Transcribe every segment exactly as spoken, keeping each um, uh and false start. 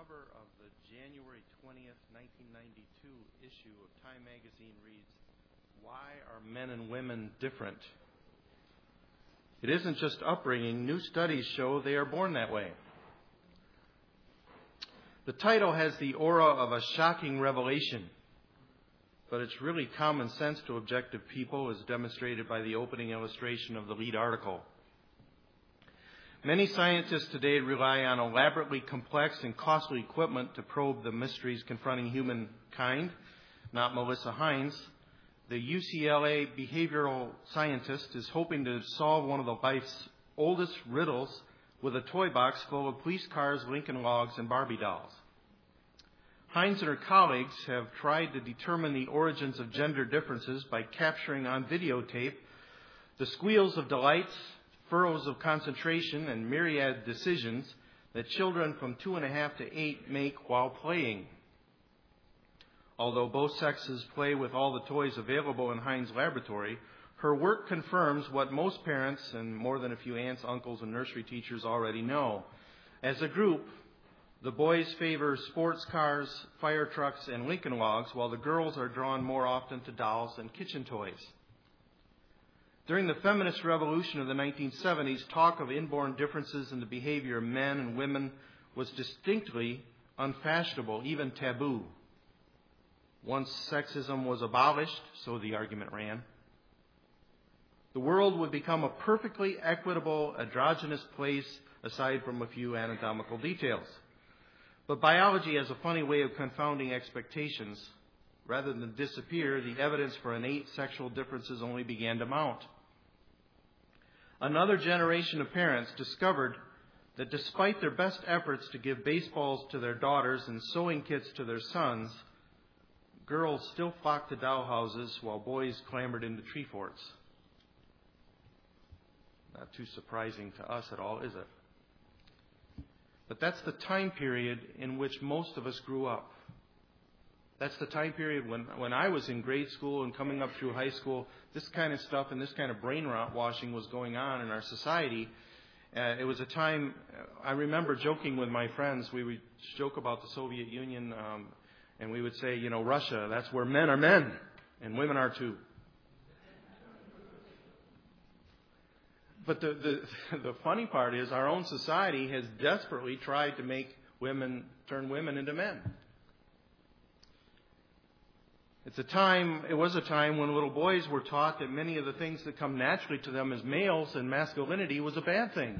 cover of the January twentieth, nineteen ninety-two issue of Time magazine reads, "Why are men and women different?" It isn't just upbringing. New studies show they are born that way. The title has the aura of a shocking revelation, but it's really common sense to objective people, as demonstrated by the opening illustration of the lead article. Many scientists today rely on elaborately complex and costly equipment to probe the mysteries confronting humankind, not Melissa Hines. The U C L A behavioral scientist is hoping to solve one of the life's oldest riddles with a toy box full of police cars, Lincoln Logs, and Barbie dolls. Hines and her colleagues have tried to determine the origins of gender differences by capturing on videotape the squeals of delight, furrows of concentration, and myriad decisions that children from two and a half to eight make while playing. Although both sexes play with all the toys available in Hines' laboratory, her work confirms what most parents and more than a few aunts, uncles, and nursery teachers already know. As a group, the boys favor sports cars, fire trucks, and Lincoln Logs, while the girls are drawn more often to dolls and kitchen toys. During the feminist revolution of the nineteen seventies, talk of inborn differences in the behavior of men and women was distinctly unfashionable, even taboo. Once sexism was abolished, so the argument ran, the world would become a perfectly equitable, androgynous place, aside from a few anatomical details. But biology has a funny way of confounding expectations. Rather than disappear, the evidence for innate sexual differences only began to mount. Another generation of parents discovered that despite their best efforts to give baseballs to their daughters and sewing kits to their sons, girls still flocked to doll houses while boys clambered into tree forts. Not too surprising to us at all, is it? But that's the time period in which most of us grew up. That's the time period when, when I was in grade school and coming up through high school, this kind of stuff and this kind of brainwashing was going on in our society. Uh, it was a time, I remember joking with my friends. We would joke about the Soviet Union, um, and we would say, you know, Russia, that's where men are men, and women are too. But the, the the funny part is our own society has desperately tried to make women, turn women into men. It's a time, it was a time when little boys were taught that many of the things that come naturally to them as males and masculinity was a bad thing.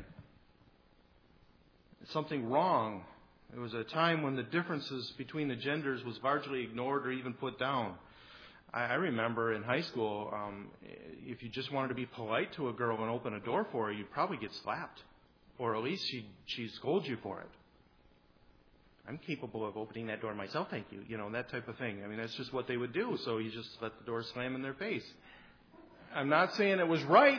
It's something wrong. It was a time when the differences between the genders was largely ignored or even put down. I, I remember in high school, um, if you just wanted to be polite to a girl and open a door for her, you'd probably get slapped. Or at least she'd, she'd scold you for it. I'm capable of opening that door myself, thank you. You know, that type of thing. I mean, that's just what they would do. So you just let the door slam in their face. I'm not saying it was right.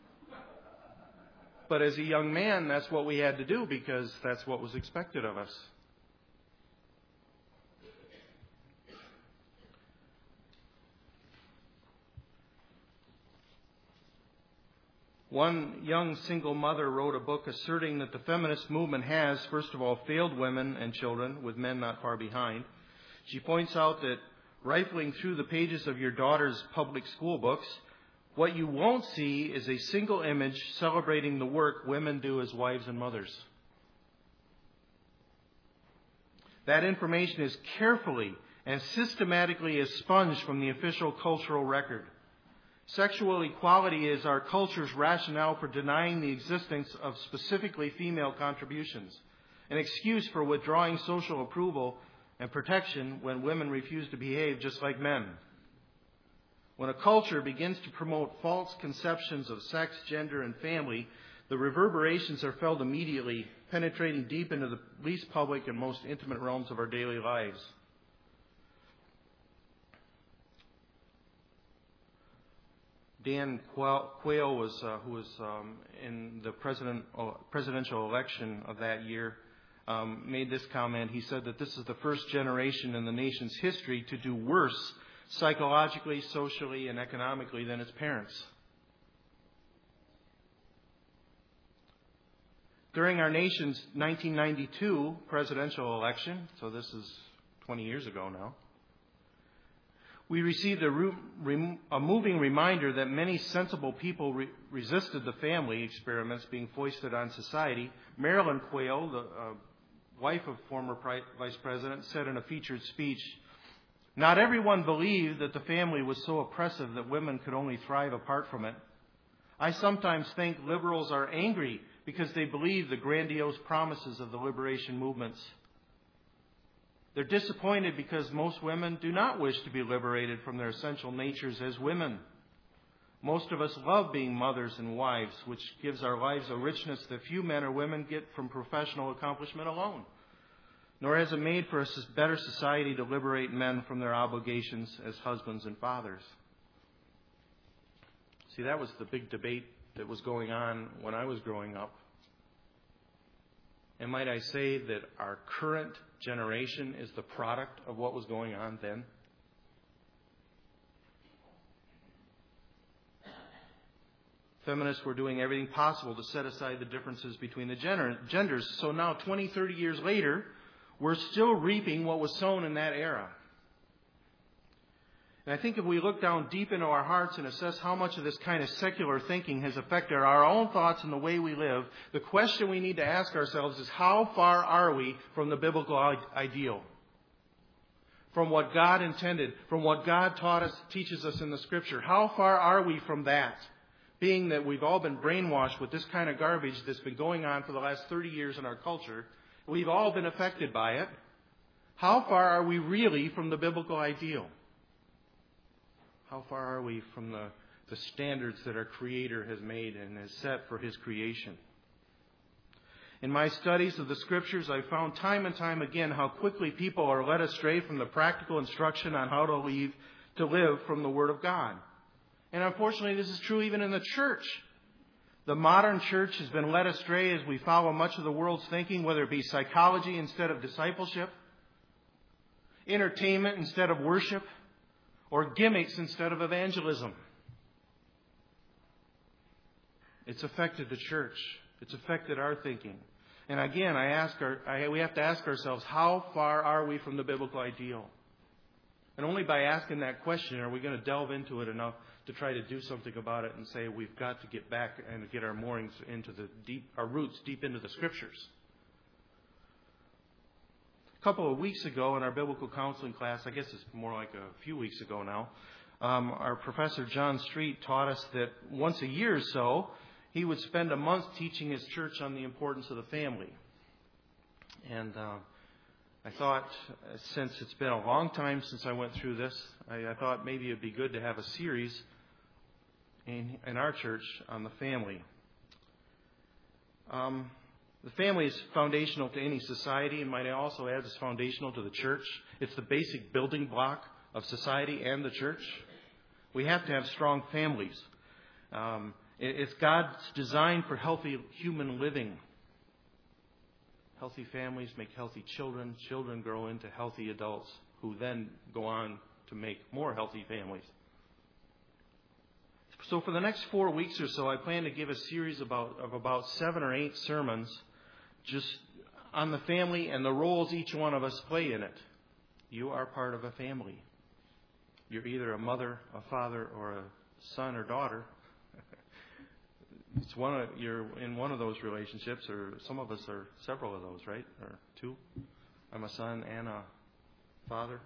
But as a young man, that's what we had to do because that's what was expected of us. One young single mother wrote a book asserting that the feminist movement has, first of all, failed women and children, with men not far behind. She points out that rifling through the pages of your daughter's public school books, what you won't see is a single image celebrating the work women do as wives and mothers. That information is carefully and systematically expunged from the official cultural record. Sexual equality is our culture's rationale for denying the existence of specifically female contributions, an excuse for withdrawing social approval and protection when women refuse to behave just like men. When a culture begins to promote false conceptions of sex, gender, and family, the reverberations are felt immediately, penetrating deep into the least public and most intimate realms of our daily lives. Dan Quayle, was, uh, who was um, in the president, uh, presidential election of that year, um, made this comment. He said that this is the first generation in the nation's history to do worse psychologically, socially, and economically than its parents. During our nation's nineteen ninety-two presidential election, so this is twenty years ago now, we received a, re- a moving reminder that many sensible people re- resisted the family experiments being foisted on society. Marilyn Quayle, the uh, wife of former Pri- Vice President, said in a featured speech, "Not everyone believed that the family was so oppressive that women could only thrive apart from it. I sometimes think liberals are angry because they believe the grandiose promises of the liberation movements. They're disappointed because most women do not wish to be liberated from their essential natures as women. Most of us love being mothers and wives, which gives our lives a richness that few men or women get from professional accomplishment alone. Nor has it made for a better society to liberate men from their obligations as husbands and fathers." See, that was the big debate that was going on when I was growing up. And might I say that our current generation is the product of what was going on then? Feminists were doing everything possible to set aside the differences between the genders. So now, twenty, thirty years later, we're still reaping what was sown in that era. And I think if we look down deep into our hearts and assess how much of this kind of secular thinking has affected our own thoughts and the way we live, the question we need to ask ourselves is, how far are we from the biblical ideal? From what God intended, from what God taught us, teaches us in the Scripture. How far are we from that? Being that we've all been brainwashed with this kind of garbage that's been going on for the last thirty years in our culture, we've all been affected by it. How far are we really from the biblical ideal? How far are we from the, the standards that our Creator has made and has set for His creation? In my studies of the Scriptures, I've found time and time again how quickly people are led astray from the practical instruction on how to live, to live from the Word of God. And unfortunately, this is true even in the church. The modern church has been led astray as we follow much of the world's thinking, whether it be psychology instead of discipleship, entertainment instead of worship, or gimmicks instead of evangelism. It's affected the church. It's affected our thinking. And again, I ask our, I, we have to ask ourselves, how far are we from the biblical ideal? And only by asking that question are we going to delve into it enough to try to do something about it and say we've got to get back and get our moorings into the deep, our roots deep into the Scriptures. A couple of weeks ago in our biblical counseling class, I guess it's more like a few weeks ago now, um, our professor John Street taught us that once a year or so, he would spend a month teaching his church on the importance of the family. And uh, I thought, since it's been a long time since I went through this, I, I thought maybe it would be good to have a series in, in our church on the family. Um, the family is foundational to any society, and might I also add, it's foundational to the church. It's the basic building block of society and the church. We have to have strong families. Um, it, it's God's design for healthy human living. Healthy families make healthy children. Children grow into healthy adults who then go on to make more healthy families. So for the next four weeks or so, I plan to give a series about, of about seven or eight sermons just on the family and the roles each one of us play in it. You are part of a family. You're either a mother, a father, or a son or daughter. It's one of, you're in one of those relationships, or some of us are several of those, right? Or two. I'm a son and a father.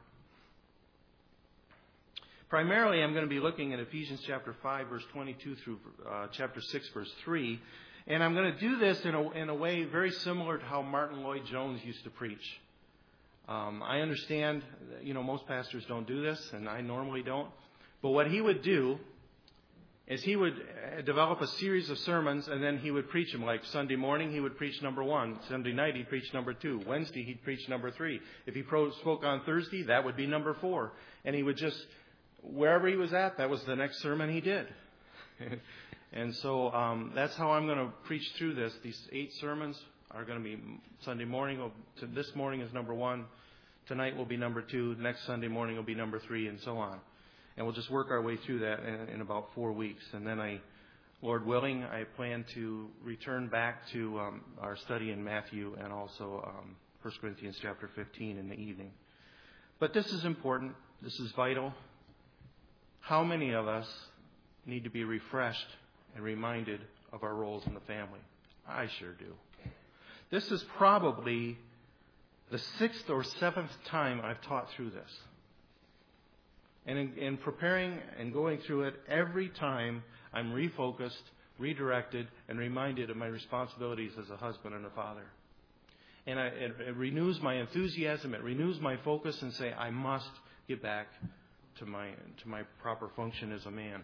Primarily, I'm going to be looking at Ephesians chapter five, verse twenty-two through uh, chapter six, verse three. And I'm going to do this in a, in a way very similar to how Martin Lloyd-Jones used to preach. Um, I understand, that, you know, most pastors don't do this, and I normally don't. But what he would do is he would develop a series of sermons, and then he would preach them. Like Sunday morning, he would preach number one. Sunday night, he'd preach number two. Wednesday, he'd preach number three. If he pro- spoke on Thursday, that would be number four. And he would just, wherever he was at, that was the next sermon he did. And so um, that's how I'm going to preach through this. These eight sermons are going to be Sunday morning. This morning is number one. Tonight will be number two. Next Sunday morning will be number three, and so on. And we'll just work our way through that in, in about four weeks. And then I Lord willing, I plan to return back to um, our study in Matthew and also um, First Corinthians chapter fifteen in the evening. But this is important. This is vital. How many of us need to be refreshed and reminded of our roles in the family? I sure do. This is probably the sixth or seventh time I've taught through this. And in, in preparing and going through it, every time I'm refocused, redirected, and reminded of my responsibilities as a husband and a father. And I, it, it renews my enthusiasm, it renews my focus, and say, I must get back to my to my proper function as a man.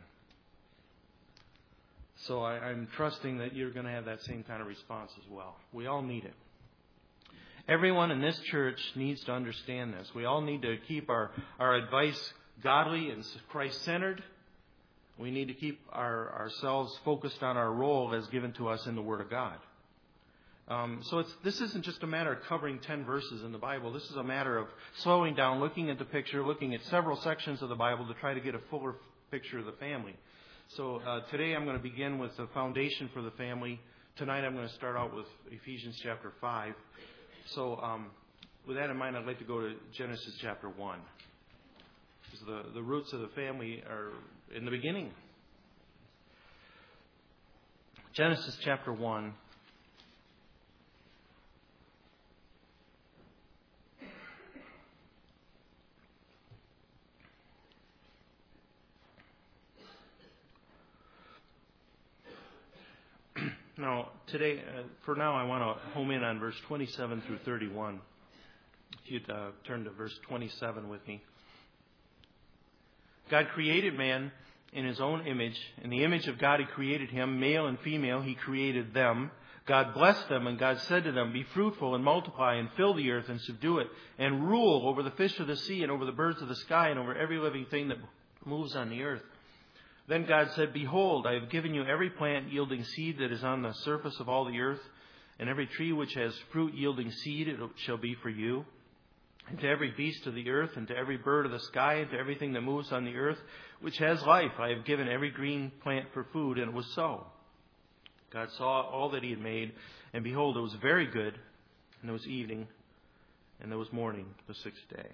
So I, I'm trusting that you're going to have that same kind of response as well. We all need it. Everyone in this church needs to understand this. We all need to keep our, our advice godly and Christ-centered. We need to keep our, ourselves focused on our role as given to us in the Word of God. Um, so it's, this isn't just a matter of covering ten verses in the Bible. This is a matter of slowing down, looking at the picture, looking at several sections of the Bible to try to get a fuller picture of the family. So uh, today I'm going to begin with the foundation for the family. Tonight I'm going to start out with Ephesians chapter five. So um, with that in mind, I'd like to go to Genesis chapter one. Because the, the roots of the family are in the beginning. Genesis chapter one. Now, today, uh, for now, I want to home in on verse twenty-seven through thirty-one. If you'd uh, turn to verse twenty-seven with me. God created man in his own image. In the image of God, he created him. Male and female, he created them. God blessed them, and God said to them, be fruitful and multiply and fill the earth and subdue it, and rule over the fish of the sea and over the birds of the sky and over every living thing that moves on the earth. Then God said, behold, I have given you every plant yielding seed that is on the surface of all the earth, and every tree which has fruit yielding seed it shall be for you. And to every beast of the earth, and to every bird of the sky, and to everything that moves on the earth, which has life, I have given every green plant for food. And it was so. God saw all that he had made, and behold, it was very good. And there was evening, and there was morning, the sixth day.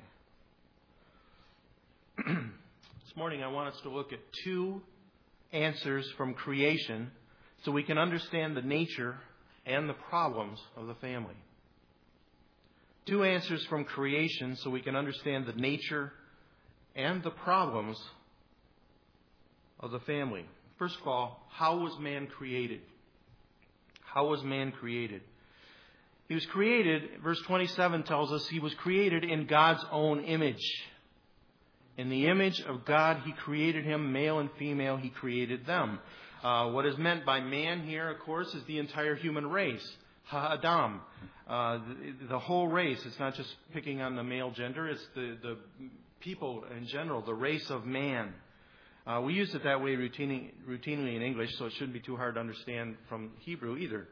This morning I want us to look at two answers from creation so we can understand the nature and the problems of the family. Two answers from creation so we can understand the nature and the problems of the family. First of all, how was man created? How was man created? He was created, verse twenty-seven tells us, he was created in God's own image. In the image of God, he created him, male and female, he created them. Uh, what is meant by man here, of course, is the entire human race. Ha-Adam, uh, the, the whole race. It's not just picking on the male gender, it's the, the people in general, the race of man. Uh, we use it that way routinely, routinely in English, so it shouldn't be too hard to understand from Hebrew either.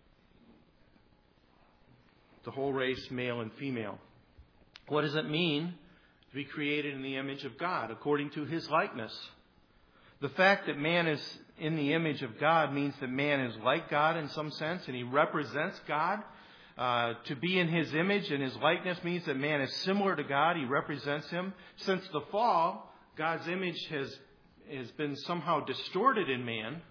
The whole race, male and female. What does it mean to be created in the image of God, according to his likeness? The fact that man is in the image of God means that man is like God in some sense, and he represents God. Uh, to be in his image and his likeness means that man is similar to God. He represents him. Since the fall, God's image has, has been somehow distorted in man,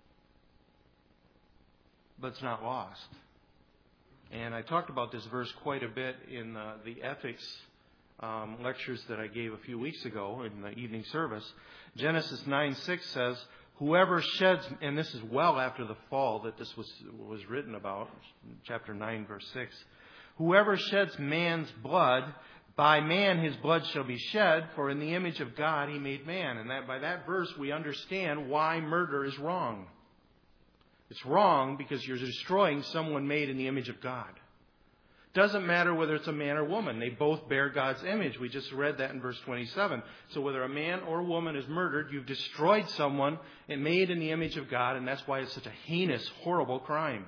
but it's not lost. And I talked about this verse quite a bit in uh, the ethics Um, lectures that I gave a few weeks ago in the evening service. Genesis nine six says, whoever sheds, and this is well after the fall that this was was written about, chapter nine, verse six, whoever sheds man's blood, by man his blood shall be shed, for in the image of God he made man. And that by that verse we understand why murder is wrong. It's wrong because you're destroying someone made in the image of God. Doesn't matter whether it's a man or woman. They both bear God's image. We just read that in verse twenty-seven. So whether a man or woman is murdered, you've destroyed someone and made in the image of God, and that's why it's such a heinous, horrible crime.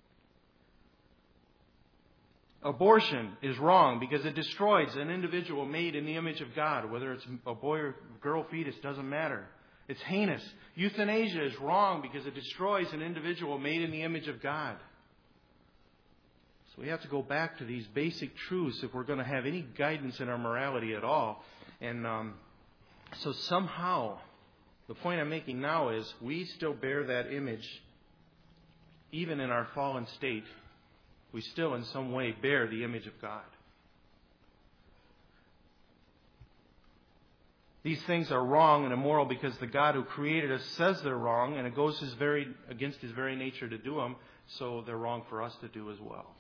Abortion is wrong because it destroys an individual made in the image of God. Whether it's a boy or girl fetus, doesn't matter. It's heinous. Euthanasia is wrong because it destroys an individual made in the image of God. So we have to go back to these basic truths if we're going to have any guidance in our morality at all. And um, so somehow, the point I'm making now is we still bear that image. Even in our fallen state, we still in some way bear the image of God. These things are wrong and immoral because the God who created us says they're wrong, and it goes his very, against his very nature to do them, so they're wrong for us to do as well.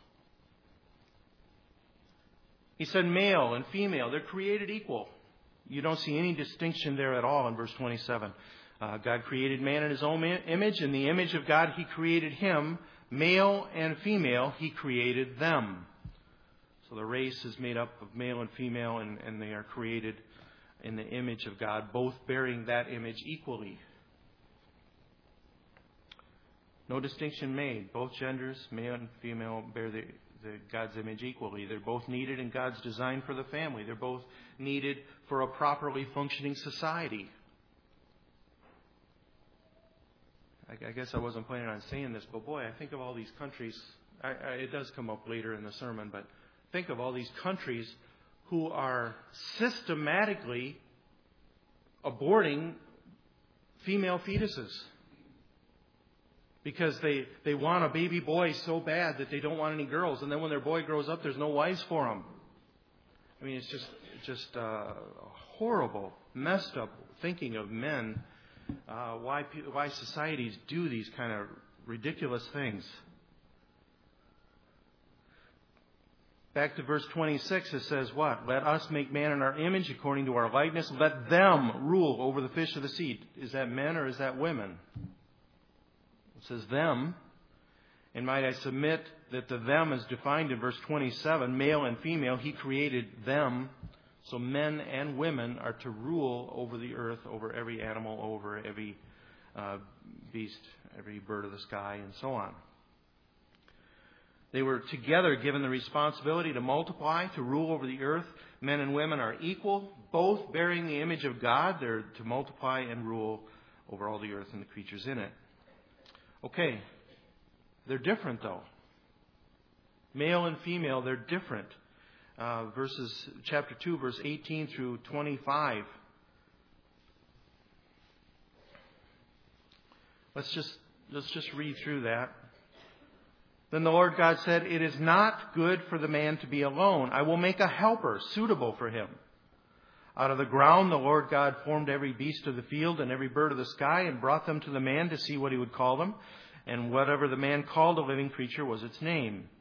He said male and female, they're created equal. You don't see any distinction there at all in verse twenty-seven. Uh, God created man in his own image. In the image of God, he created him. Male and female, he created them. So the race is made up of male and female, and, and they are created in the image of God, both bearing that image equally. No distinction made. Both genders, male and female, bear the, the God's image equally. They're both needed in God's design for the family. They're both needed for a properly functioning society. I, I guess I wasn't planning on saying this, but boy, I think of all these countries. I, I, it does come up later in the sermon, but think of all these countries who are systematically aborting female fetuses because they, they want a baby boy so bad that they don't want any girls. And then when their boy grows up, there's no wives for him. I mean, it's just just uh, horrible, messed up thinking of men. Uh, why why societies do these kind of ridiculous things. Back to verse twenty-six, it says what? Let us make man in our image according to our likeness. Let them rule over the fish of the sea. Is that men or is that women? It says them. And might I submit that the them is defined in verse twenty-seven, male and female. He created them. So men and women are to rule over the earth, over every animal, over every uh, beast, every bird of the sky, and so on. They were together given the responsibility to multiply, to rule over the earth. Men and women are equal, both bearing the image of God. They're to multiply and rule over all the earth and the creatures in it. Okay, they're different though. Male and female, they're different. Uh, verses chapter two, verse eighteen through twenty-five. Let's just let's just read through that. Then the Lord God said, "It is not good for the man to be alone. I will make a helper suitable for him." Out of the ground the Lord God formed every beast of the field and every bird of the sky and brought them to the man to see what he would call them. And whatever the man called a living creature was its name.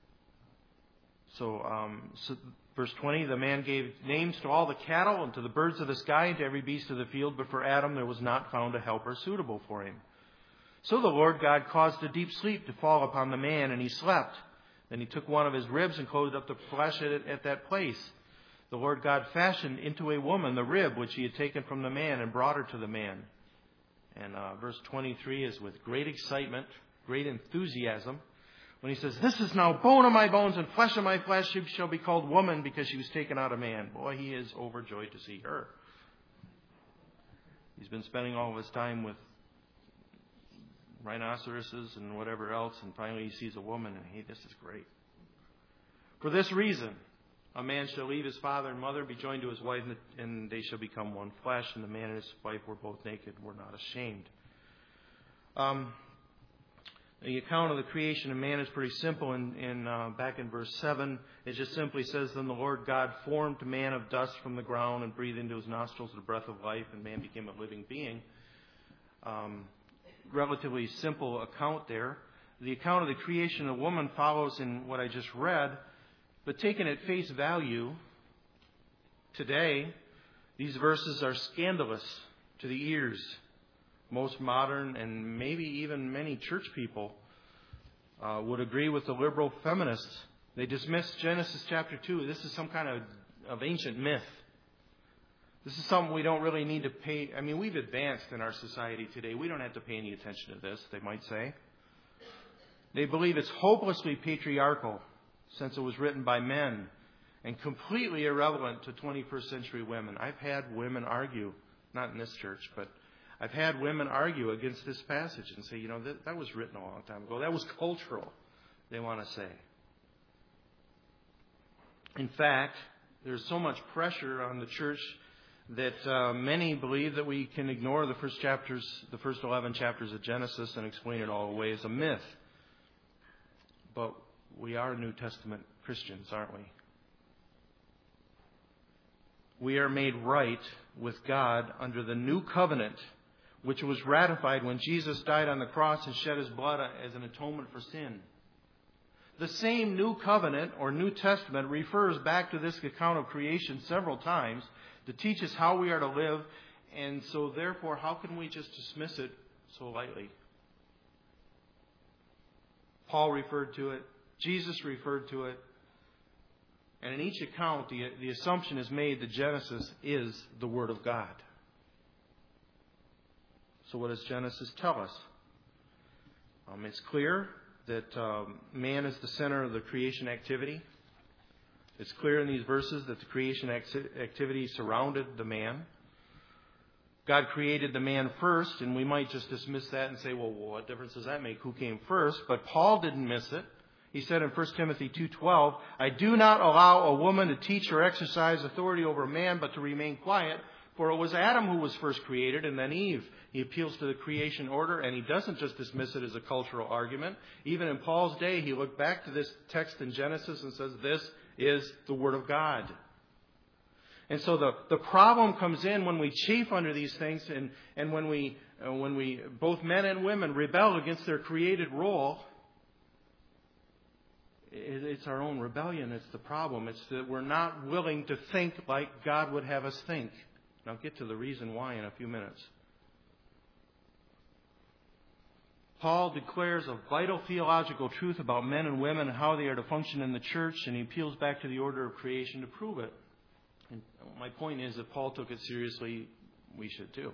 So, um, so verse twenty, the man gave names to all the cattle and to the birds of the sky and to every beast of the field. But for Adam there was not found a helper suitable for him. So the Lord God caused a deep sleep to fall upon the man, and he slept. Then he took one of his ribs and closed up the flesh at, at that place. The Lord God fashioned into a woman the rib which he had taken from the man and brought her to the man. And uh, verse twenty-three is with great excitement, great enthusiasm, when he says, "This is now bone of my bones and flesh of my flesh. She shall be called woman because she was taken out of man." Boy, he is overjoyed to see her. He's been spending all of his time with rhinoceroses and whatever else, and finally he sees a woman, and hey, this is great. For this reason, a man shall leave his father and mother, be joined to his wife, and they shall become one flesh. And the man and his wife were both naked, were not ashamed. Um, the account of the creation of man is pretty simple. In, in uh, back in verse seven, it just simply says, "Then the Lord God formed man of dust from the ground and breathed into his nostrils the breath of life, and man became a living being." Um, relatively simple account there. The account of the creation of woman follows in what I just read, but taken at face value, today, these verses are scandalous to the ears. Most modern and maybe even many church people uh, would agree with the liberal feminists. They dismiss Genesis chapter two. This is some kind of, of ancient myth. This is something we don't really need to pay. I mean, we've advanced in our society today. We don't have to pay any attention to this, they might say. They believe it's hopelessly patriarchal since it was written by men and completely irrelevant to twenty-first century women. I've had women argue, not in this church, but I've had women argue against this passage and say, you know, that, that was written a long time ago. That was cultural, they want to say. In fact, there's so much pressure on the church that uh, many believe that we can ignore the first chapters, the first eleven chapters of Genesis and explain it all away as a myth. But we are New Testament Christians, aren't we? We are made right with God under the new covenant, which was ratified when Jesus died on the cross and shed his blood as an atonement for sin. The same new covenant or New Testament refers back to this account of creation several times to teach us how we are to live, and so therefore, how can we just dismiss it so lightly? Paul referred to it, Jesus referred to it, and in each account, the, the assumption is made that Genesis is the Word of God. So what does Genesis tell us? Um, it's clear that um, man is the center of the creation activity. It's clear in these verses that the creation activity surrounded the man. God created the man first, and we might just dismiss that and say, well, what difference does that make? Who came first? But Paul didn't miss it. He said in First Timothy two twelve, I do not allow a woman to teach or exercise authority over a man, but to remain quiet. For it was Adam who was first created, and then Eve. He appeals to the creation order, and he doesn't just dismiss it as a cultural argument. Even in Paul's day, he looked back to this text in Genesis and says, this is the Word of God. And so the, the problem comes in when we chafe under these things, and, and when we, uh, when we, both men and women, rebel against their created role. It, it's our own rebellion. It's the problem. It's that we're not willing to think like God would have us think. And I'll get to the reason why in a few minutes. Paul declares a vital theological truth about men and women and how they are to function in the church, and he appeals back to the order of creation to prove it. And my point is that Paul took it seriously, we should too.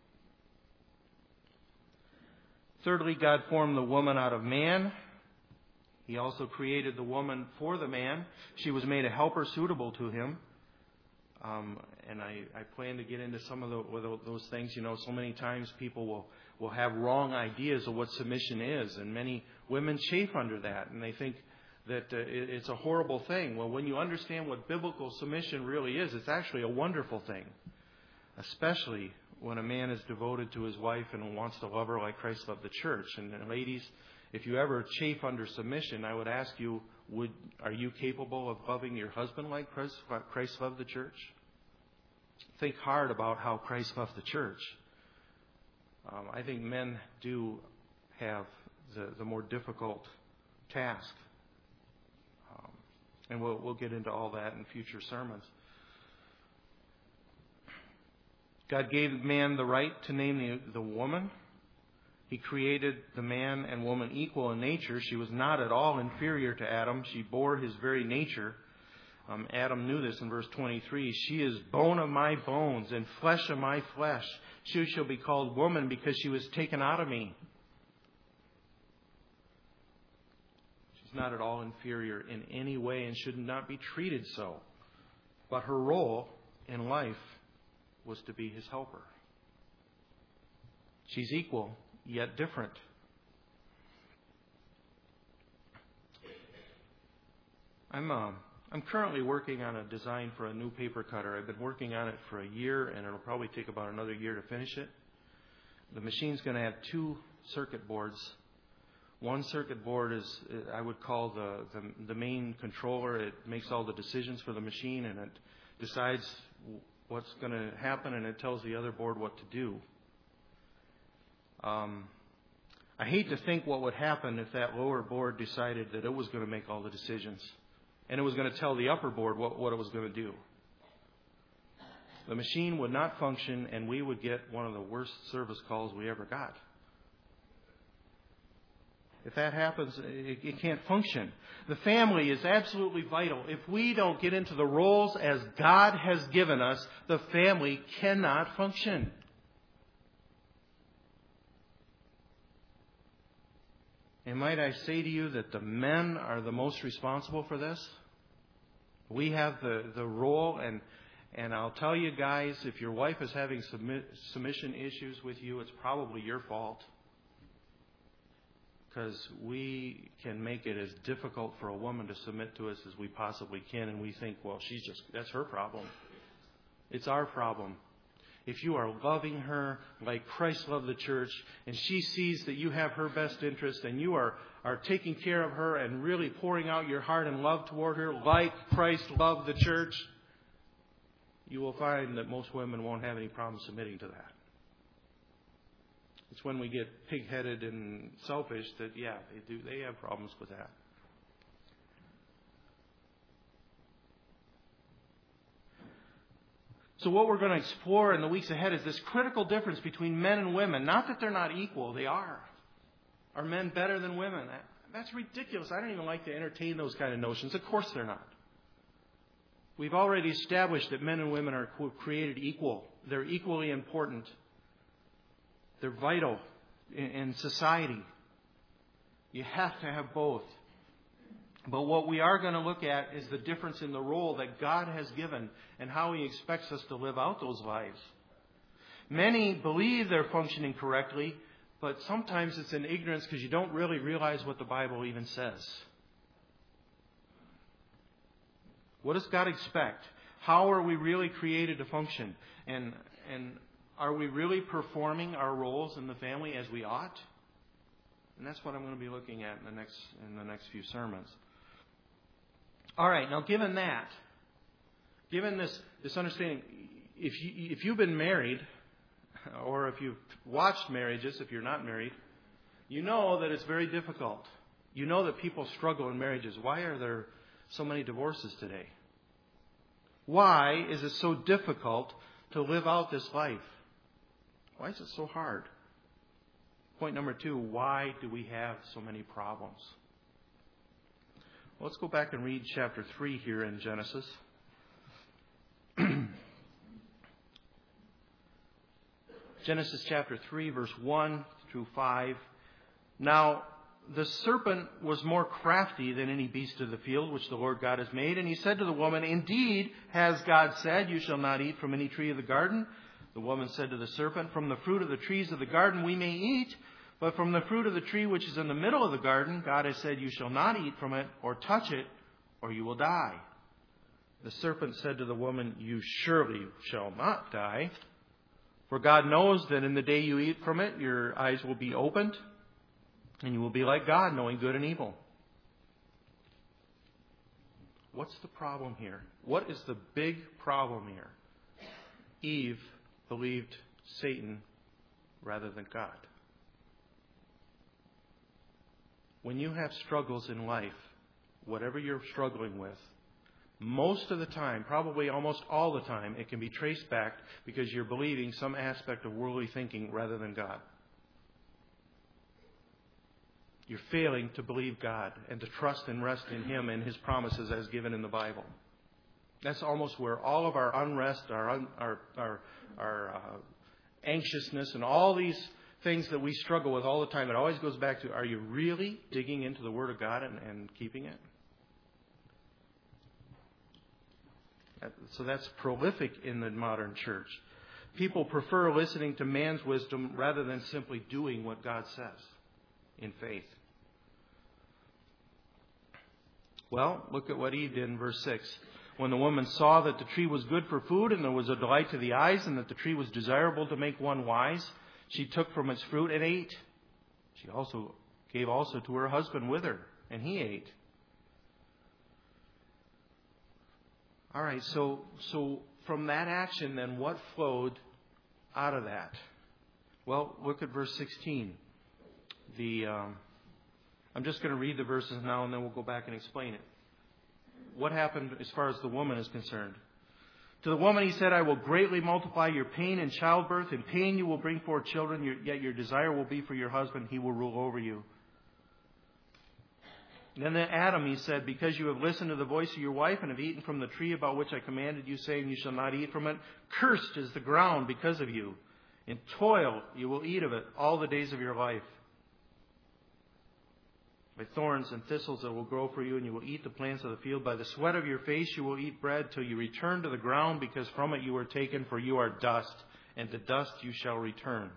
Thirdly, God formed the woman out of man. He also created the woman for the man. She was made a helper suitable to him. Um, and I, I plan to get into some of the, those things. You know, so many times people will, will have wrong ideas of what submission is, and many women chafe under that, and they think that uh, it, it's a horrible thing. Well, when you understand what biblical submission really is, it's actually a wonderful thing, especially when a man is devoted to his wife and wants to love her like Christ loved the church. And, and ladies, if you ever chafe under submission, I would ask you, would are you capable of loving your husband like Christ, Christ loved the church? Think hard about how Christ loved the church. Um, I think men do have the, the more difficult task. Um, and we'll, we'll get into all that in future sermons. God gave man the right to name the, the woman. He created the man and woman equal in nature. She was not at all inferior to Adam. She bore his very nature. Um, Adam knew this in verse twenty-three. She is bone of my bones and flesh of my flesh. She shall be called woman because she was taken out of me. She's not at all inferior in any way and should not be treated so. But her role in life was to be his helper. She's equal, yet different. I'm uh, I'm currently working on a design for a new paper cutter. I've been working on it for a year, and it'll probably take about another year to finish it. The machine's going to have two circuit boards. One circuit board is, I would call the, the, the main controller. It makes all the decisions for the machine, and it decides what's going to happen, and it tells the other board what to do. Um, I hate to think what would happen if that lower board decided that it was going to make all the decisions. And it was going to tell the upper board what, what it was going to do. The machine would not function, and we would get one of the worst service calls we ever got. If that happens, it, it can't function. The family is absolutely vital. If we don't get into the roles as God has given us, the family cannot function. And might I say to you that the men are the most responsible for this? We have the, the role and And I'll tell you guys, if your wife is having submit, submission issues with you, it's probably your fault. Because we can make it as difficult for a woman to submit to us as we possibly can. And we think, well, she's just, that's her problem. It's our problem. If you are loving her like Christ loved the church, and she sees that you have her best interest, and you are, are taking care of her and really pouring out your heart and love toward her like Christ loved the church, you will find that most women won't have any problem submitting to that. It's when we get pig-headed and selfish that, yeah, they do. They have problems with that. So what we're going to explore in the weeks ahead is this critical difference between men and women. Not that they're not equal. They are. Are men better than women? That's ridiculous. I don't even like to entertain those kind of notions. Of course they're not. We've already established that men and women are created equal. They're equally important. They're vital in society. You have to have both. But what we are going to look at is the difference in the role that God has given and how He expects us to live out those lives. Many believe they're functioning correctly, but sometimes it's in ignorance because you don't really realize what the Bible even says. What does God expect? How are we really created to function? And and are we really performing our roles in the family as we ought? And that's what I'm going to be looking at in the next in the next few sermons. All right, now given that, given this this understanding, if you if you've been married, or if you've watched marriages, if you're not married, you know that it's very difficult. You know that people struggle in marriages. Why are there so many divorces today? Why is it so difficult to live out this life? Why is it so hard? Point number two, why do we have so many problems? Well, let's go back and read chapter three here in Genesis. Genesis chapter three, verse one through five. Now, the serpent was more crafty than any beast of the field which the Lord God has made. And he said to the woman, Indeed, has God said, You shall not eat from any tree of the garden? The woman said to the serpent, From the fruit of the trees of the garden we may eat, but from the fruit of the tree which is in the middle of the garden, God has said, You shall not eat from it or touch it, or you will die. The serpent said to the woman, You surely shall not die. For God knows that in the day you eat from it, your eyes will be opened, and you will be like God, knowing good and evil. What's the problem here? What is the big problem here? Eve believed Satan rather than God. When you have struggles in life, whatever you're struggling with, most of the time, probably almost all the time, it can be traced back because you're believing some aspect of worldly thinking rather than God. You're failing to believe God and to trust and rest in Him and His promises as given in the Bible. That's almost where all of our unrest, our un, our our, our uh, anxiousness, and all these things that we struggle with all the time, it always goes back to, are you really digging into the Word of God and, and keeping it? So that's prolific in the modern church. People prefer listening to man's wisdom rather than simply doing what God says in faith. Well, look at what Eve did in verse six. When the woman saw that the tree was good for food and there was a delight to the eyes and that the tree was desirable to make one wise, she took from its fruit and ate. She also gave also to her husband with her, and he ate. All right, so so from that action, then, what flowed out of that? Well, look at verse sixteen. The um, I'm just going to read the verses now, and then we'll go back and explain it. What happened as far as the woman is concerned? To the woman he said, I will greatly multiply your pain in childbirth. In pain you will bring forth children, yet your desire will be for your husband. He will rule over you. Then to Adam he said, because you have listened to the voice of your wife and have eaten from the tree about which I commanded you, saying you shall not eat from it, cursed is the ground because of you. In toil you will eat of it all the days of your life. By thorns and thistles it will grow for you, and you will eat the plants of the field. By the sweat of your face you will eat bread till you return to the ground, because from it you were taken, for you are dust, and to dust you shall return.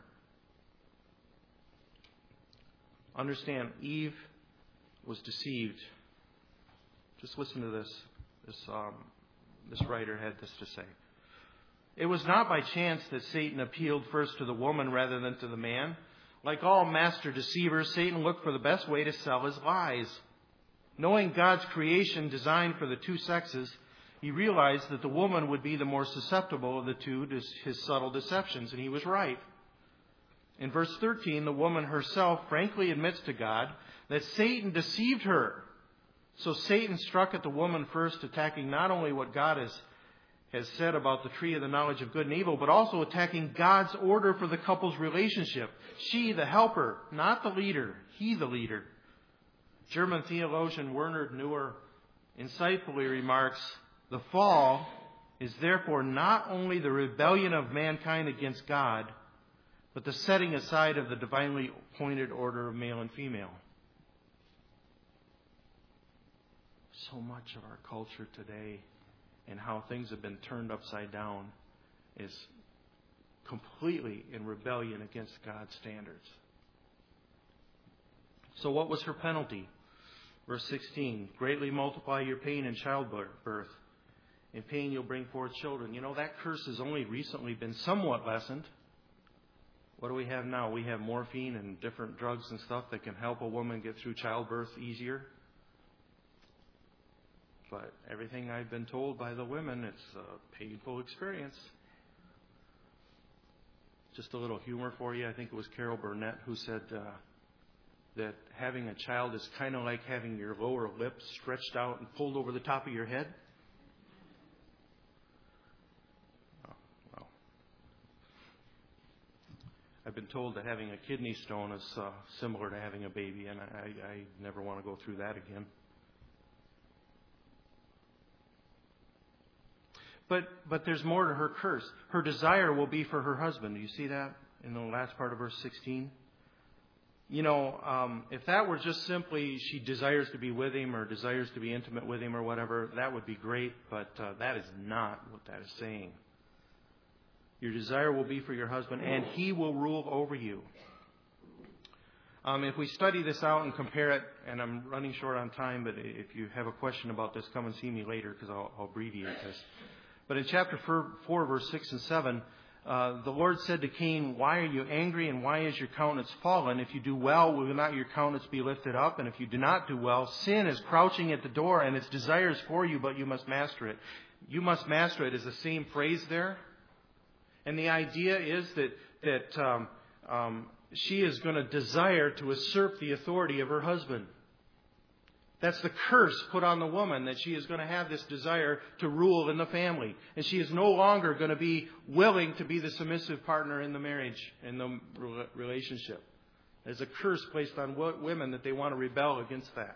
Understand, Eve was deceived. Just listen to this. This, um, this writer had this to say. It was not by chance that Satan appealed first to the woman rather than to the man. Like all master deceivers, Satan looked for the best way to sell his lies. Knowing God's creation designed for the two sexes, he realized that the woman would be the more susceptible of the two to his subtle deceptions, and he was right. In verse thirteen, the woman herself frankly admits to God that Satan deceived her. So Satan struck at the woman first, attacking not only what God has has said about the tree of the knowledge of good and evil, but also attacking God's order for the couple's relationship. She, the helper, not the leader. He, the leader. German theologian Werner Neuer insightfully remarks, the fall is therefore not only the rebellion of mankind against God, but the setting aside of the divinely appointed order of male and female. So much of our culture today and how things have been turned upside down is completely in rebellion against God's standards. So what was her penalty? Verse sixteen, greatly multiply your pain in childbirth. In pain you'll bring forth children. You know, that curse has only recently been somewhat lessened. What do we have now? We have morphine and different drugs and stuff that can help a woman get through childbirth easier. But everything I've been told by the women, it's a painful experience. Just a little humor for you. I think it was Carol Burnett who said uh, that having a child is kind of like having your lower lip stretched out and pulled over the top of your head. Oh, well. I've been told that having a kidney stone is uh, similar to having a baby, and I, I never want to go through that again. But but there's more to her curse. Her desire will be for her husband. Do you see that in the last part of verse sixteen? You know, um, if that were just simply she desires to be with him or desires to be intimate with him or whatever, that would be great. But uh, that is not what that is saying. Your desire will be for your husband, and he will rule over you. Um, if we study this out and compare it, and I'm running short on time, but if you have a question about this, come and see me later because I'll, I'll abbreviate this. But in chapter four, verse six and seven, uh, the Lord said to Cain, why are you angry and why is your countenance fallen? If you do well, will not your countenance be lifted up? And if you do not do well, sin is crouching at the door and its desires for you, but you must master it. You must master it is the same phrase there. And the idea is that, that um, um, she is going to desire to usurp the authority of her husband. That's the curse put on the woman, that she is going to have this desire to rule in the family. And she is no longer going to be willing to be the submissive partner in the marriage, in the relationship. There's a curse placed on women that they want to rebel against that.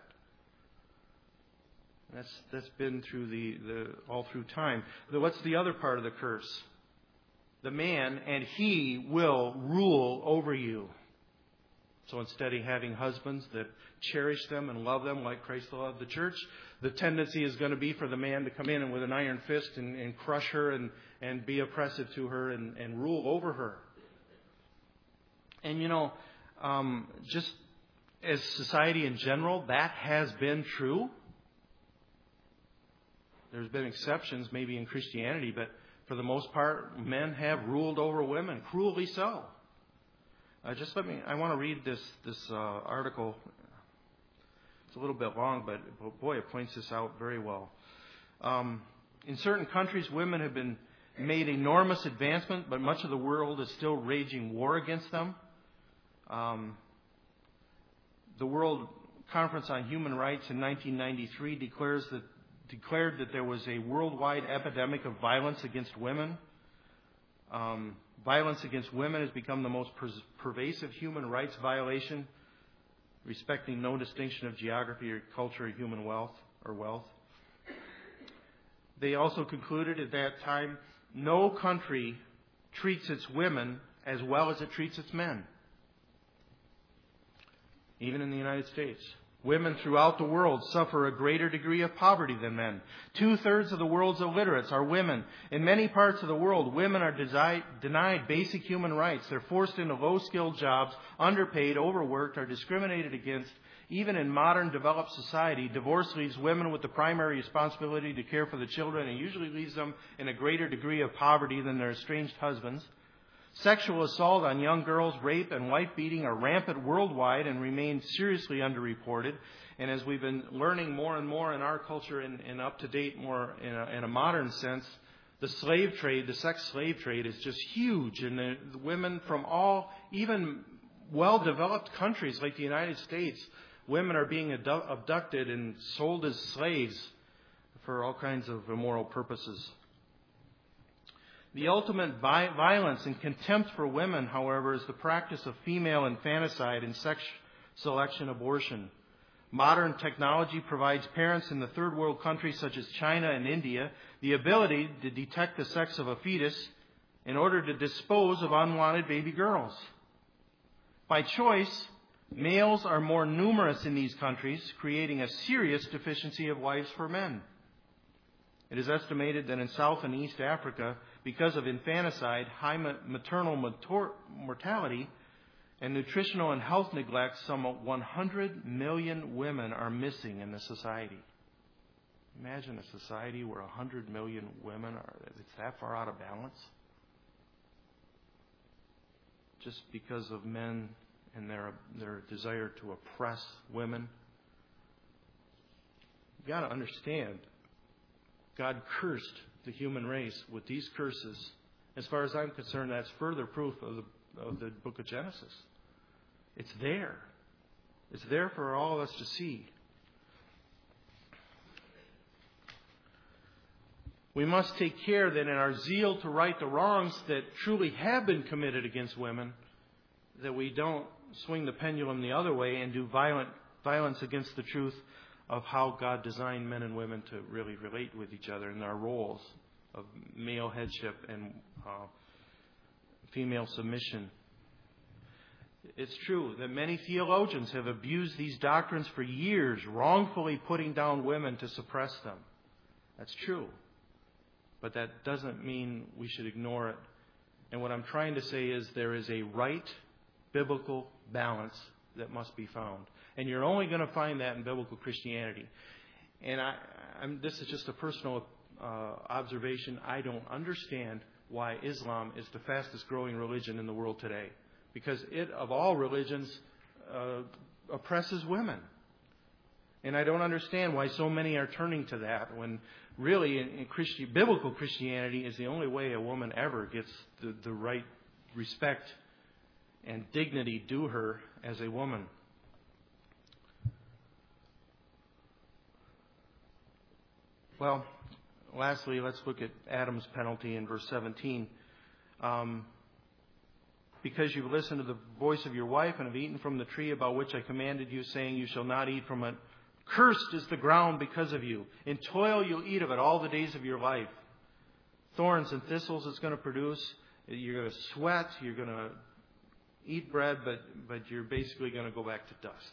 That's that's been through the, the all through time. What's the other part of the curse? The man, and he will rule over you. So instead of having husbands that cherish them and love them like Christ loved the church, the tendency is going to be for the man to come in and with an iron fist and, and crush her and, and be oppressive to her and, and rule over her. And, you know, um, just as society in general, that has been true. There's been exceptions maybe in Christianity, but for the most part, men have ruled over women, cruelly so. Uh, just let me, I want to read this this uh, article. It's a little bit long, but boy, it points this out very well. Um, in certain countries, women have been made enormous advancement, but much of the world is still raging war against them. Um, the World Conference on Human Rights in nineteen ninety-three declares that declared that there was a worldwide epidemic of violence against women. Um, Violence against women has become the most per- pervasive human rights violation, respecting no distinction of geography or culture or human wealth or wealth. They also concluded at that time, no country treats its women as well as it treats its men. Even in the United States. Women throughout the world suffer a greater degree of poverty than men. Two-thirds of the world's illiterates are women. In many parts of the world, women are desi- denied basic human rights. They're forced into low-skilled jobs, underpaid, overworked, are discriminated against. Even in modern developed society, divorce leaves women with the primary responsibility to care for the children and usually leaves them in a greater degree of poverty than their estranged husbands. Sexual assault on young girls, rape, and wife-beating are rampant worldwide and remain seriously underreported. And as we've been learning more and more in our culture and, and up to date more in a, in a modern sense, the slave trade, the sex slave trade is just huge. And the, the women from all, even well-developed countries like the United States, women are being abdu- abducted and sold as slaves for all kinds of immoral purposes. The ultimate vi- violence and contempt for women, however, is the practice of female infanticide and sex selection abortion. Modern technology provides parents in the third world countries such as China and India the ability to detect the sex of a fetus in order to dispose of unwanted baby girls. By choice, males are more numerous in these countries, creating a serious deficiency of wives for men. It is estimated that in South and East Africa, because of infanticide, high maternal mortality, and nutritional and health neglect, some one hundred million women are missing in the society. Imagine a society where one hundred million women are, it's that far out of balance. Just because of men and their, their desire to oppress women. You've got to understand, God cursed the human race with these curses. As far as I'm concerned, that's further proof of the, of the book of Genesis. It's there. It's there for all of us to see. We must take care that in our zeal to right the wrongs that truly have been committed against women, that we don't swing the pendulum the other way and do violent violence against the truth of how God designed men and women to really relate with each other in their roles of male headship and uh, female submission. It's true that many theologians have abused these doctrines for years, wrongfully putting down women to suppress them. That's true. But that doesn't mean we should ignore it. And what I'm trying to say is there is a right biblical balance that must be found. And you're only going to find that in biblical Christianity. And I, I'm, this is just a personal uh, observation. I don't understand why Islam is the fastest growing religion in the world today. Because it, of all religions, uh, oppresses women. And I don't understand why so many are turning to that when really in, in Christi- biblical Christianity is the only way a woman ever gets the, the right respect and dignity due her as a woman. Well, lastly, let's look at Adam's penalty in verse seventeen. Um, because you've listened to the voice of your wife and have eaten from the tree about which I commanded you, saying, you shall not eat from it. Cursed is the ground because of you. In toil you'll eat of it all the days of your life. Thorns and thistles it's going to produce. You're going to sweat. You're going to eat bread, but, but you're basically going to go back to dust.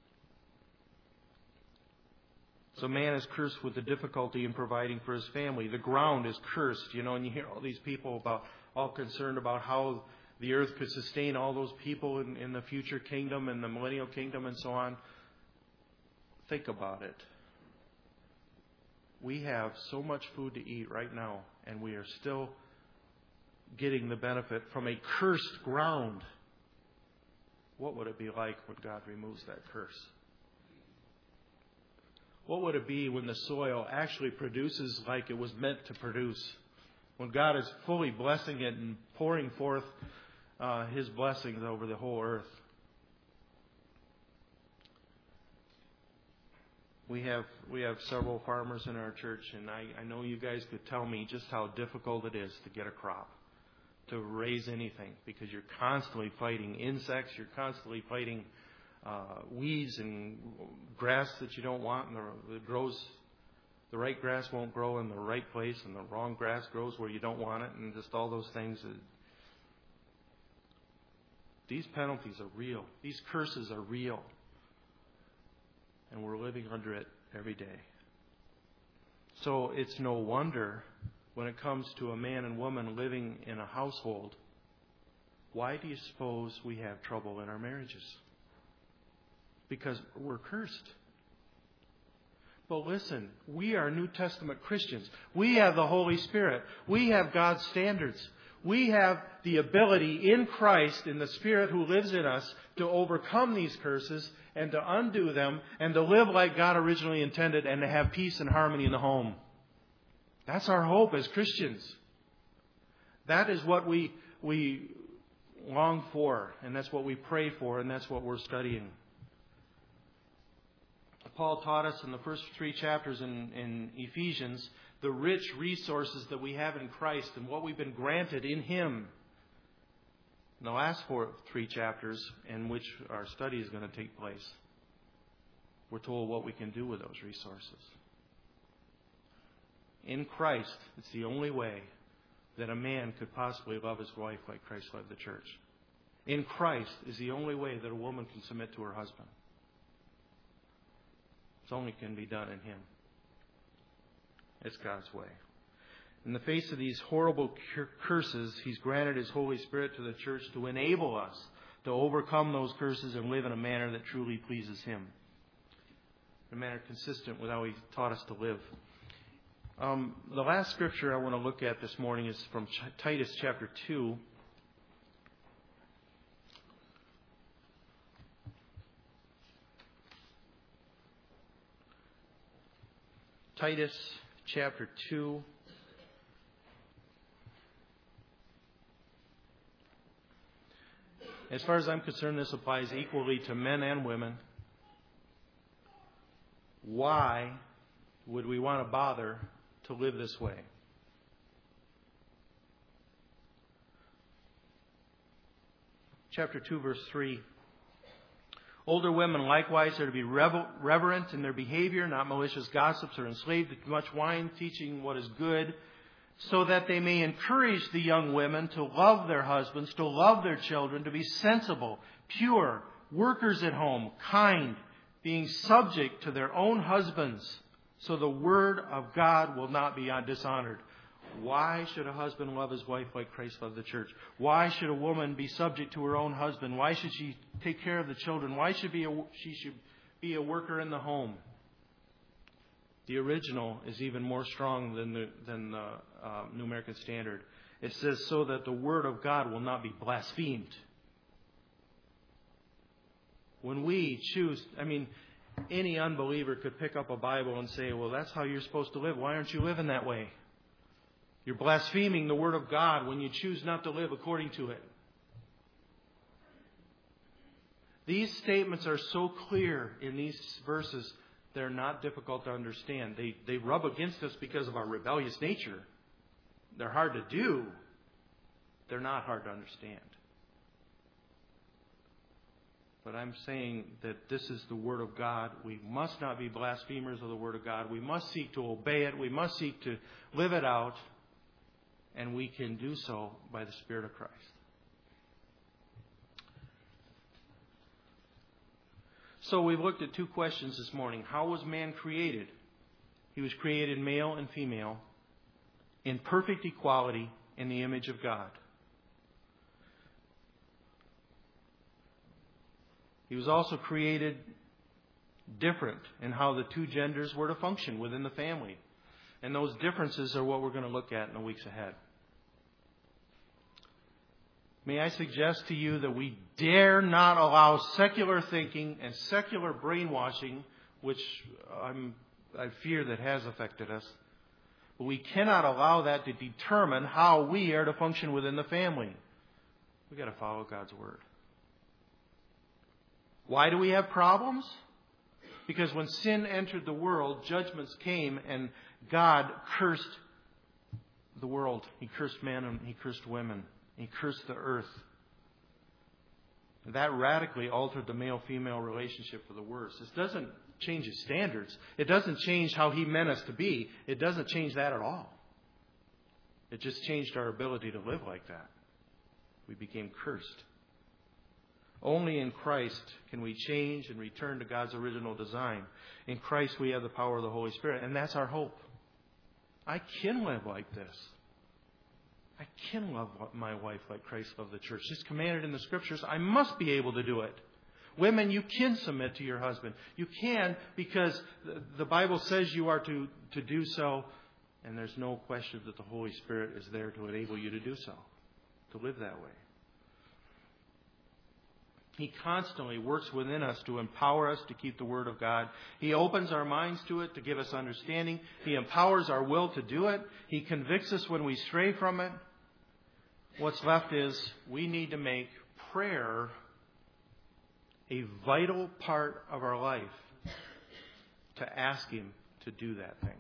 So man is cursed with the difficulty in providing for his family. The ground is cursed, you know, and you hear all these people about all concerned about how the earth could sustain all those people in, in the future kingdom and the millennial kingdom and so on. Think about it. We have so much food to eat right now, and we are still getting the benefit from a cursed ground. What would it be like when God removes that curse? What would it be when the soil actually produces like it was meant to produce? When God is fully blessing it and pouring forth uh, His blessings over the whole earth. We have we have several farmers in our church, and I, I know you guys could tell me just how difficult it is to get a crop, to raise anything, because you're constantly fighting insects, you're constantly fighting uh, weeds and grass that you don't want, and the, it grows. The right grass won't grow in the right place, and the wrong grass grows where you don't want it, and just all those things. These penalties are real. These curses are real. and we're living under it every day. So it's no wonder when it comes to a man and woman living in a household, why do you suppose we have trouble in our marriages? Because we're cursed. But listen, we are New Testament Christians. We have the Holy Spirit. We have God's standards. We have the ability in Christ, in the Spirit who lives in us, to overcome these curses and to undo them and to live like God originally intended and to have peace and harmony in the home. That's our hope as Christians. That is what we we long for, and that's what we pray for, and that's what we're studying. Paul taught us in the first three chapters in, in Ephesians the rich resources that we have in Christ and what we've been granted in Him. In the last four, three chapters in which our study is going to take place, we're told what we can do with those resources. In Christ, it's the only way that a man could possibly love his wife like Christ loved the church. In Christ is the only way that a woman can submit to her husband. It only can be done in Him. It's God's way. In the face of these horrible curses, He's granted His Holy Spirit to the church to enable us to overcome those curses and live in a manner that truly pleases Him. In a manner consistent with how He taught us to live. Um, the last scripture I want to look at this morning is from Titus chapter two. Titus chapter two. As far as I'm concerned, this applies equally to men and women. Why would we want to bother to live this way? Chapter two, verse three. Older women likewise are to be reverent in their behavior, not malicious gossips or enslaved to much wine, teaching what is good, so that they may encourage the young women to love their husbands, to love their children, to be sensible, pure, workers at home, kind, being subject to their own husbands, so the word of God will not be dishonored. Why should a husband love his wife like Christ loved the church? Why should a woman be subject to her own husband? Why should she take care of the children? Why should be a, she should be a worker in the home? The original is even more strong than the, than the uh, New American Standard. It says, so that the word of God will not be blasphemed. When we choose, I mean, any unbeliever could pick up a Bible and say, well, that's how you're supposed to live. Why aren't you living that way? You're blaspheming the Word of God when you choose not to live according to it. These statements are so clear in these verses, they're not difficult to understand. They, they rub against us because of our rebellious nature. They're hard to do. They're not hard to understand. But I'm saying that this is the Word of God. We must not be blasphemers of the Word of God. We must seek to obey it. We must seek to live it out. And we can do so by the Spirit of Christ. So we've looked at two questions this morning. How was man created? He was created male and female in perfect equality in the image of God. He was also created different in how the two genders were to function within the family. And those differences are what we're going to look at in the weeks ahead. May I suggest to you that we dare not allow secular thinking and secular brainwashing, which I'm, I fear that has affected us, but we cannot allow that to determine how we are to function within the family. We've got to follow God's Word. Why do we have problems? Because when sin entered the world, judgments came and God cursed the world. He cursed men and He cursed women. He cursed the earth. That radically altered the male-female relationship for the worse. This doesn't change His standards. It doesn't change how He meant us to be. It doesn't change that at all. It just changed our ability to live like that. We became cursed. Only in Christ can we change and return to God's original design. In Christ we have the power of the Holy Spirit, and that's our hope. I can live like this. I can love my wife like Christ loved the church. It's commanded in the Scriptures. I must be able to do it. Women, you can submit to your husband. You can because the Bible says you are to, to do so, and there's no question that the Holy Spirit is there to enable you to do so, to live that way. He constantly works within us to empower us to keep the Word of God. He opens our minds to it to give us understanding. He empowers our will to do it. He convicts us when we stray from it. What's left is we need to make prayer a vital part of our life to ask Him to do that thing.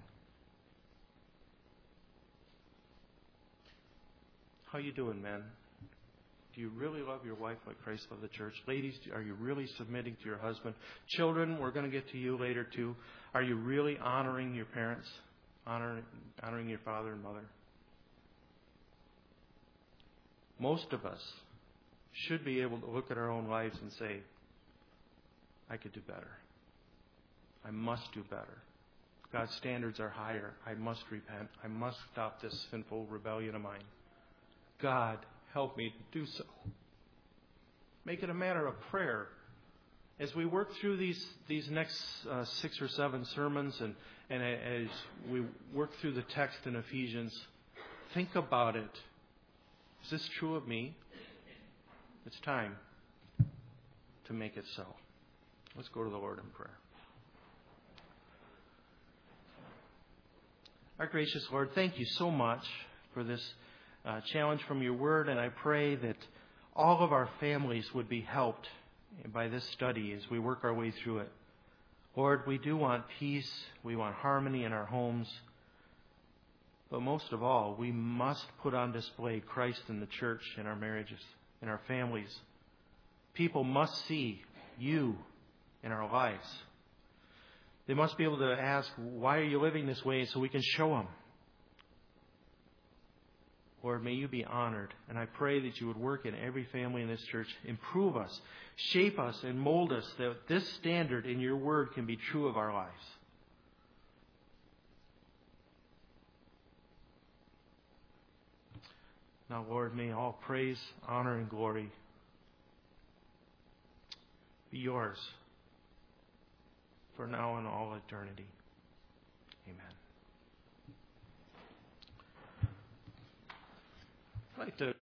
How you doing, men? Do you really love your wife like Christ loved the church? Ladies, are you really submitting to your husband? Children, we're going to get to you later too. Are you really honoring your parents? Honoring, honoring your father and mother? Most of us should be able to look at our own lives and say, I could do better. I must do better. God's standards are higher. I must repent. I must stop this sinful rebellion of mine. God, help me to do so. Make it a matter of prayer. As we work through these these next uh, six or seven sermons and, and as we work through the text in Ephesians, think about it. Is this true of me? It's time to make it so. Let's go to the Lord in prayer. Our gracious Lord, thank you so much for this uh, challenge from your word, and I pray that all of our families would be helped by this study as we work our way through it. Lord, we do want peace. We want harmony in our homes. But most of all, we must put on display Christ in the church, in our marriages, in our families. People must see you in our lives. They must be able to ask, why are you living this way, so we can show them. Lord, may you be honored. And I pray that you would work in every family in this church. Improve us, shape us, and mold us that this standard in your word can be true of our lives. Now, Lord, may all praise, honor, and glory be yours for now and all eternity. Amen. I'd like to